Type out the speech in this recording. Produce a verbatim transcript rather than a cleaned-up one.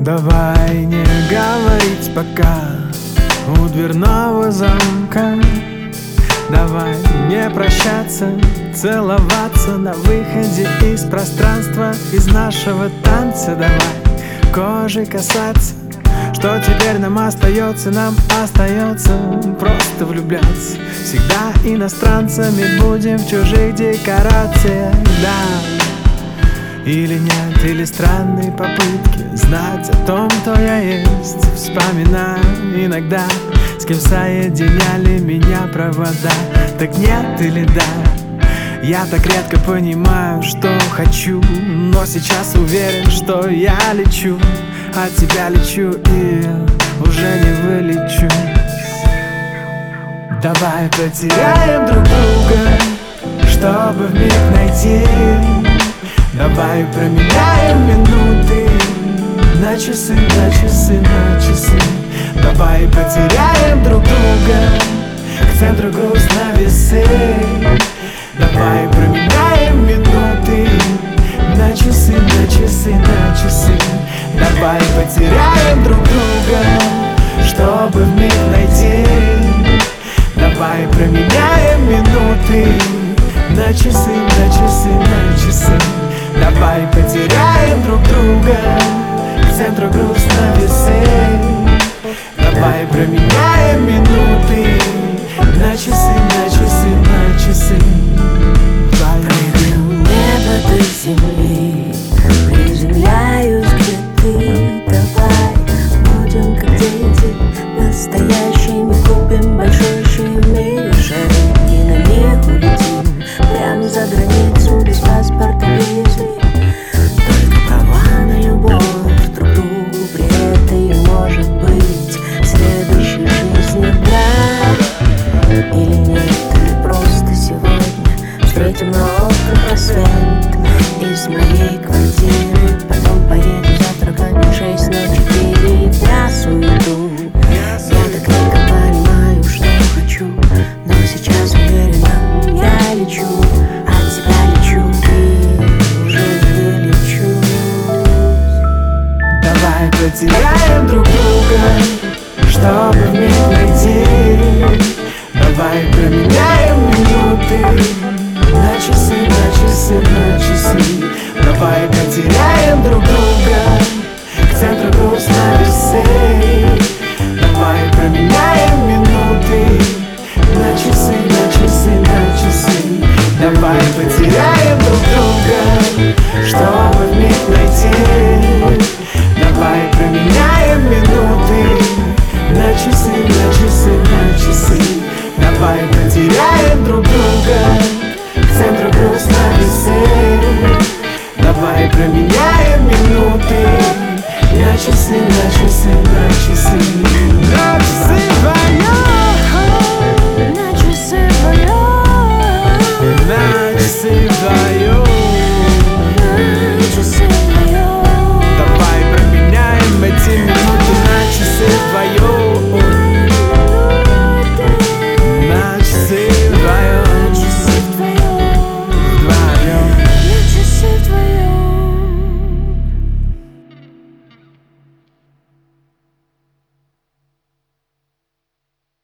Давай не говорить пока у дверного замка. Давай не прощаться, целоваться на выходе из пространства, из нашего танца. Давай кожей касаться. Что теперь нам остается? Нам остается просто влюбляться. Всегда иностранцами будем в чужих декорациях, да. Или нет, или странные попытки знать о том, кто я есть. Вспоминаю иногда, с кем соединяли меня провода. Так нет или да? Я так редко понимаю, что хочу, но сейчас уверен, что я лечу. От тебя лечу и уже не вылечу. Давай потеряем друг друга, чтобы вмиг найти. Давай променяем минуты на часы, на часы, на часы. Давай потеряем друг друга, к центру грустно весы. Давай променяем минуты на часы, на часы, на часы. Давай потеряем друг друга, чтобы вмиг найти. Давай променяем минуты на часы, на часы, на часы. Давай потеряем друг друга, к центру грустно весы. Давай променяем минуты на часы, на часы, на часы. Прыгну в небо до земли, приземляюсь, где ты. Давай будем как дети, настоящими. Купим большущие в мире шары и на них улетим прямо за границу без паспорта, визы. Только права на любовь друг другу, при этой может быть в следующей жизни брак. Или нет, или просто сегодня встретим на остров рассвет из моей квартиры. Потом поедем завтракать на шесть, на четыре дня суету. Я так редко понимаю, что хочу, но сейчас уверена, я лечу. От тебя лечу и уже не лечу. Давай потеряем друг друга, чтобы вмиг найти. Давай променяем минуты на часы, на часы, на часы. Давай потеряем друг друга, к центру грустно весы. Давай променяем минуты на часы, на часы, на часы. Давай потеряем друг друга, чтобы вмиг найти. Давай променяем минуты на часы, на часы, на часы. Давай потеряем друг